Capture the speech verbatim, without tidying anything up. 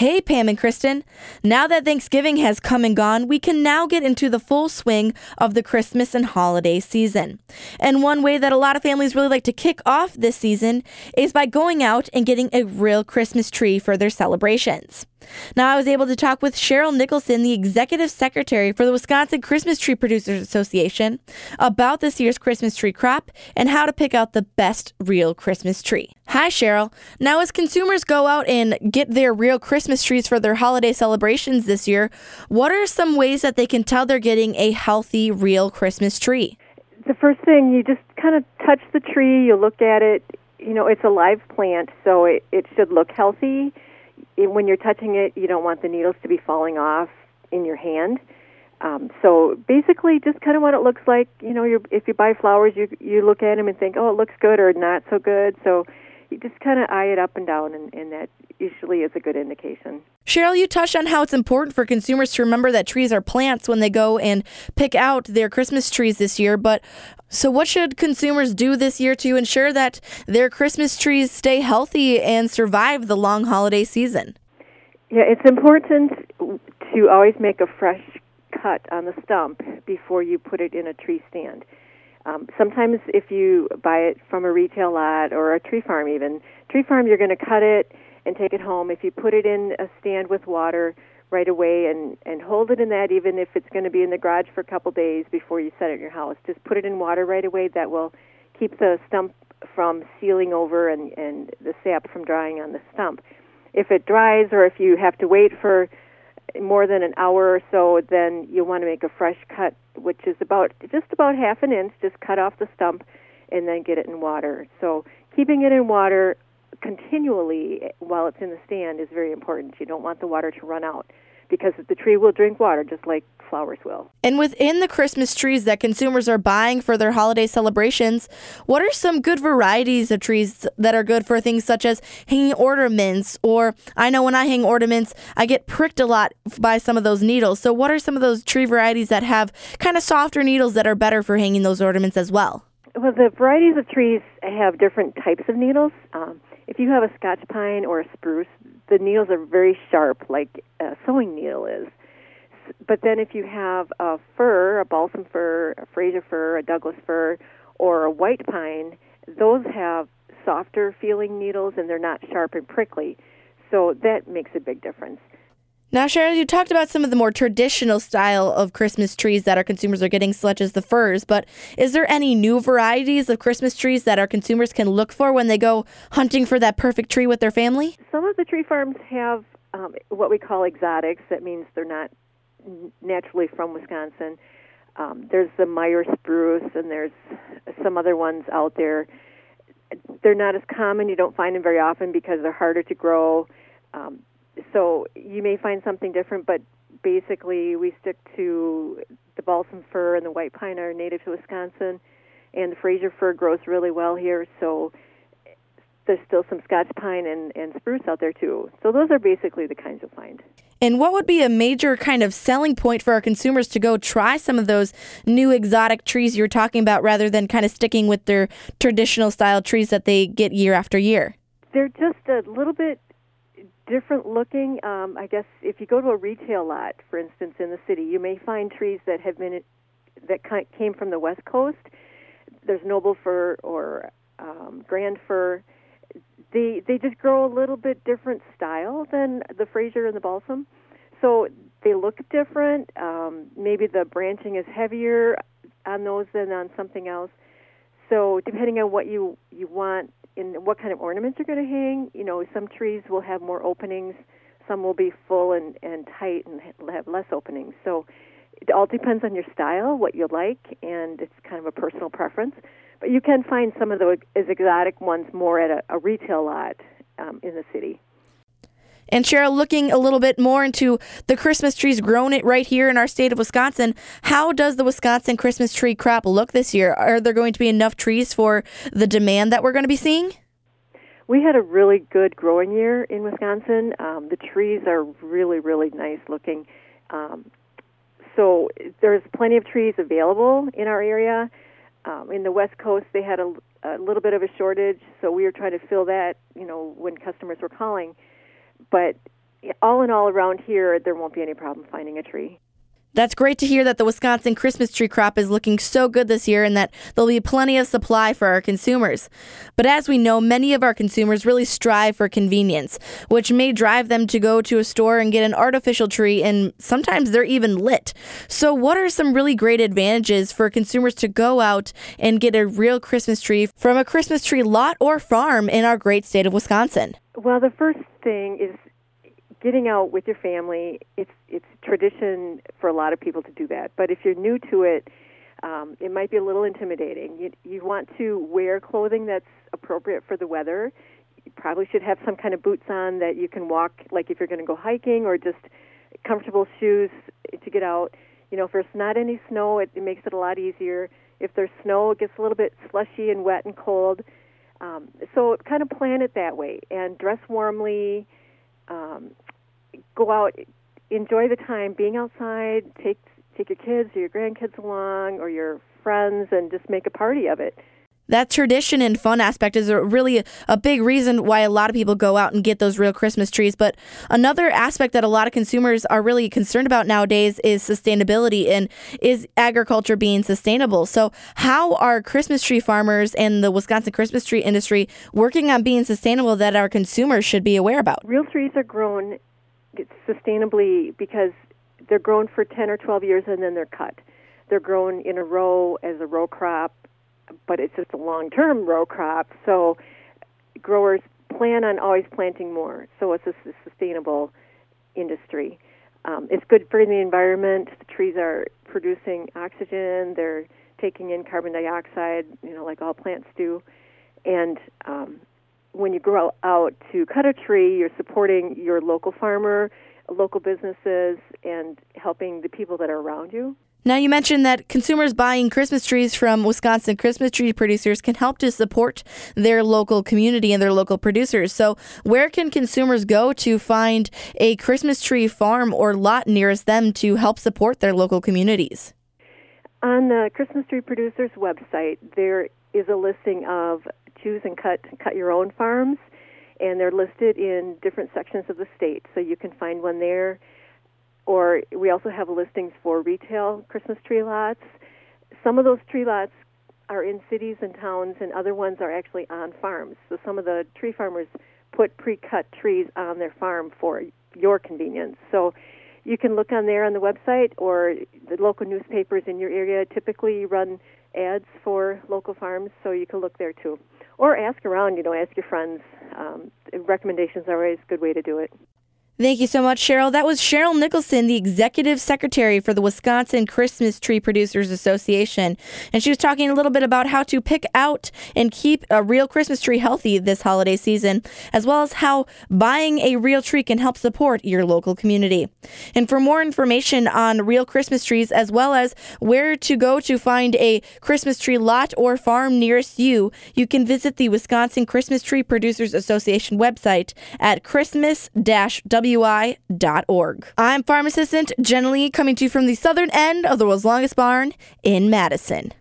Hey, Pam and Kristen. Now that Thanksgiving has come and gone, we can now get into the full swing of the Christmas and holiday season. And one way that a lot of families really like to kick off this season is by going out and getting a real Christmas tree for their celebrations. Now, I was able to talk with Cheryl Nicholson, the Executive Secretary for the Wisconsin Christmas Tree Producers Association, about this year's Christmas tree crop and how to pick out the best real Christmas tree. Hi, Cheryl. Now, as consumers go out and get their real Christmas trees for their holiday celebrations this year, what are some ways that they can tell they're getting a healthy, real Christmas tree? The first thing, you just kind of touch the tree, you look at it, you know, it's a live plant, so it, it should look healthy. When you're touching it, you don't want the needles to be falling off in your hand. Um, so basically, just kind of what it looks like. You know, you're, if you buy flowers, you you look at them and think, oh, it looks good or not so good. So you just kind of eye it up and down, and, and that usually is a good indication. Cheryl, you touched on how it's important for consumers to remember that trees are plants when they go and pick out their Christmas trees this year. But so what should consumers do this year to ensure that their Christmas trees stay healthy and survive the long holiday season? Yeah, it's important to always make a fresh cut on the stump before you put it in a tree stand. Um, sometimes if you buy it from a retail lot or a tree farm even, tree farm you're going to cut it and take it home. If you put it in a stand with water right away and, and hold it in that, even if it's going to be in the garage for a couple days before you set it in your house, just put it in water right away. That will keep the stump from sealing over and, and the sap from drying on the stump. If it dries or if you have to wait for more than an hour or so, then you'll want to make a fresh cut, which is about just about half an inch. Just cut off the stump and then get it in water. So keeping it in water continually while it's in the stand is very important. You don't want the water to run out because the tree will drink water just like flowers will. And within the Christmas trees that consumers are buying for their holiday celebrations, what are some good varieties of trees that are good for things such as hanging ornaments? Or I know when I hang ornaments, I get pricked a lot by some of those needles. So what are some of those tree varieties that have kind of softer needles that are better for hanging those ornaments as well? Well, the varieties of trees have different types of needles. Um, If you have a Scotch pine or a spruce, the needles are very sharp, like a sewing needle is. But then if you have a fir, a balsam fir, a Fraser fir, a Douglas fir, or a white pine, those have softer feeling needles and they're not sharp and prickly. So that makes a big difference. Now, Cheryl, you talked about some of the more traditional style of Christmas trees that our consumers are getting, such as the firs, but is there any new varieties of Christmas trees that our consumers can look for when they go hunting for that perfect tree with their family? Some of the tree farms have um, what we call exotics. That means they're not naturally from Wisconsin. Um, there's the Meyer spruce, and there's some other ones out there. They're not as common. You don't find them very often because they're harder to grow. Um, So you may find something different, but basically we stick to the balsam fir and the white pine are native to Wisconsin, and the Fraser fir grows really well here, so there's still some Scotch pine and, and spruce out there too. So those are basically the kinds you'll find. And what would be a major kind of selling point for our consumers to go try some of those new exotic trees you're talking about rather than kind of sticking with their traditional style trees that they get year after year? They're just a little bit different looking. Um, I guess if you go to a retail lot, for instance, in the city, you may find trees that have been that came from the West Coast. There's noble fir or um, grand fir. They they just grow a little bit different style than the Fraser and the balsam, so they look different. Um, maybe the branching is heavier on those than on something else. So depending on what you you want. In what kind of ornaments you're going to hang, you know, some trees will have more openings, some will be full and, and tight and have less openings. So it all depends on your style, what you like, and it's kind of a personal preference. But you can find some of those exotic ones more at a, a retail lot um, in the city. And Cheryl, looking a little bit more into the Christmas trees grown it right here in our state of Wisconsin, how does the Wisconsin Christmas tree crop look this year? Are there going to be enough trees for the demand that we're going to be seeing? We had a really good growing year in Wisconsin. Um, the trees are really, really nice looking. Um, so there's plenty of trees available in our area. Um, in the West Coast, they had a, a little bit of a shortage, so we were trying to fill that, you know, when customers were calling. But all in all, around here, there won't be any problem finding a tree. That's great to hear that the Wisconsin Christmas tree crop is looking so good this year and that there'll be plenty of supply for our consumers. But as we know, many of our consumers really strive for convenience, which may drive them to go to a store and get an artificial tree, and sometimes they're even lit. So what are some really great advantages for consumers to go out and get a real Christmas tree from a Christmas tree lot or farm in our great state of Wisconsin? Well, the first thing is getting out with your family. It's it's tradition for a lot of people to do that. But if you're new to it, um, it might be a little intimidating. You, you want to wear clothing that's appropriate for the weather. You probably should have some kind of boots on that you can walk, like if you're going to go hiking, or just comfortable shoes to get out. You know, if there's not any snow, it, it makes it a lot easier. If there's snow, it gets a little bit slushy and wet and cold. Um, so kind of plan it that way and dress warmly. Um, go out, enjoy the time being outside, take take your kids or your grandkids along or your friends and just make a party of it. That tradition and fun aspect is a really a, a big reason why a lot of people go out and get those real Christmas trees. But another aspect that a lot of consumers are really concerned about nowadays is sustainability, and is agriculture being sustainable. So how are Christmas tree farmers and the Wisconsin Christmas tree industry working on being sustainable that our consumers should be aware about? Real trees are grown sustainably because they're grown for ten or twelve years and then they're cut. They're grown in a row as a row crop, but it's just a long-term row crop, so growers plan on always planting more. So it's a sustainable industry. Um, it's good for the environment. The trees are producing oxygen. They're taking in carbon dioxide, you know, like all plants do. And um, when you grow out to cut a tree, you're supporting your local farmer, local businesses, and helping the people that are around you. Now, you mentioned that consumers buying Christmas trees from Wisconsin Christmas tree producers can help to support their local community and their local producers. So where can consumers go to find a Christmas tree farm or lot nearest them to help support their local communities? On the Christmas tree producers website, there is a listing of choose and cut cut your own farms, and they're listed in different sections of the state. So you can find one there. Or we also have listings for retail Christmas tree lots. Some of those tree lots are in cities and towns, and other ones are actually on farms. So some of the tree farmers put pre-cut trees on their farm for your convenience. So you can look on there on the website, or the local newspapers in your area typically run ads for local farms, so you can look there too. Or ask around, you know, ask your friends. Um, recommendations are always a good way to do it. Thank you so much, Cheryl. That was Cheryl Nicholson, the Executive Secretary for the Wisconsin Christmas Tree Producers Association. And she was talking a little bit about how to pick out and keep a real Christmas tree healthy this holiday season, as well as how buying a real tree can help support your local community. And for more information on real Christmas trees, as well as where to go to find a Christmas tree lot or farm nearest you, you can visit the Wisconsin Christmas Tree Producers Association website at christmas dash w i dot org. I'm Farm Assistant Jenna Lee, coming to you from the southern end of the world's longest barn in Madison.